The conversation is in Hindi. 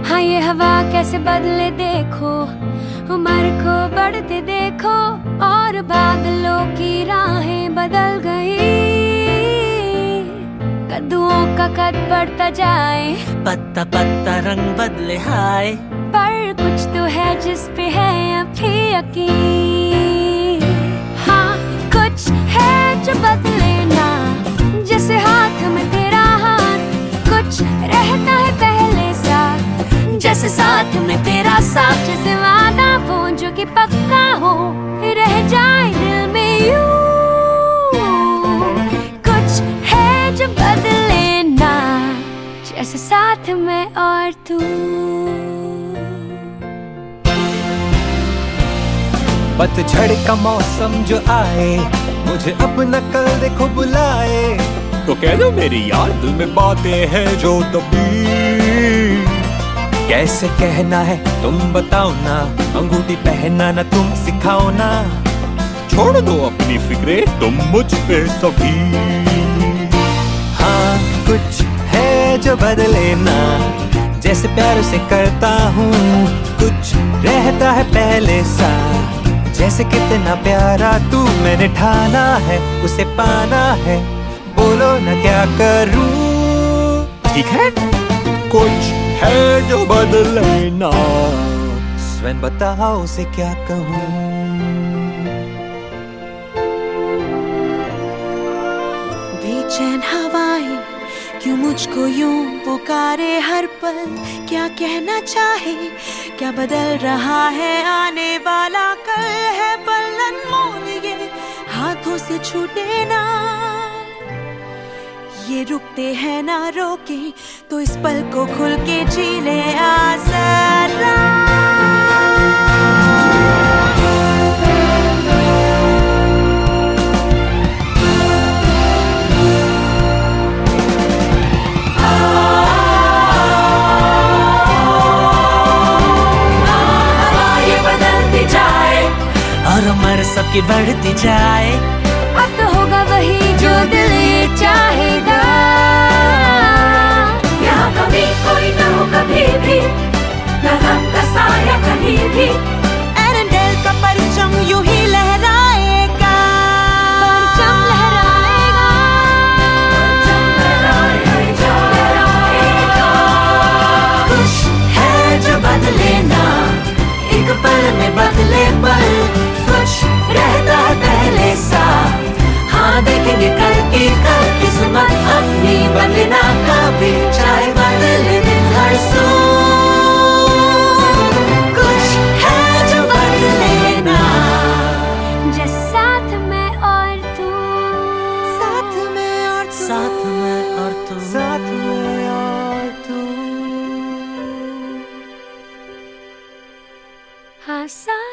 हाँ ये हवा कैसे बदले देखो, उम्र को बढ़ते देखो, और बादलों की राहें बदल गई। कद्दुओं का कद बढ़ता जाए, पत्ता पत्ता रंग बदले हाय, पर कुछ तो है जिस पे है अभी यकीन। हाँ कुछ है जो बदले ना, जैसे हाथ में तेरा हाथ, कुछ रहता है पहले सा, जैसे साथ में तेरा साथ, जैसे वादा वो जो कि पक्का हो, रह जाए दिल में यूं। कुछ है जो बदले ना, जैसे साथ में और तू। पतझड़ का मौसम जो आए, मुझे अपना कल देखो बुलाए, तो कह दो मेरी यार दिल में बातें हैं जो तभी। कैसे कहना है तुम बताओ ना, अंगूठी पहनना ना तुम सिखाओ ना, छोड़ दो अपनी फिक्रे तुम मुझ पे सभी। हाँ कुछ है जो बदले ना, जैसे प्यार से करता हूँ, कुछ रहता है पहले सा, जैसे कितना प्यारा तू, मैंने ठाना है उसे पाना है, बोलो ना क्या करूँ। ठीक है कुछ है जो बदले ना, स्वयं बताओ उसे क्या कहूँ। बेचैन हवाएं क्यों मुझको यूं पुकारे हर पल, क्या कहना चाहे, क्या बदल रहा है आने वाला कल है पल अनमोल ये हाथों से छूटे ना, ये रुकते हैं ना रोके, तो इस पल को खुल के जी ले आसरा। और उम्र सबकी बढ़ती जाए, अब तो होगा वही जो दिल ये चाहेगा। यहाँ कभी कोई ना हो कभी भी, न हम का साया कहीं भी, एरेंडेल का परचम यूं ही लहराएगा, परचम लहराएगा, लहराएगा। कुछ है जो बदले ना, एक पल में बदले पल, कुछ रहता है पहले सा, हाँ देखेंगे कल की कल, किस्मत अपनी बदलना कभी, चाहे बदले दिन हर सू। कुछ है जो बदले ना, जैसे साथ में और तू, साथ में और तू, साथ में और तू, साथ में और तू। हाँ साथ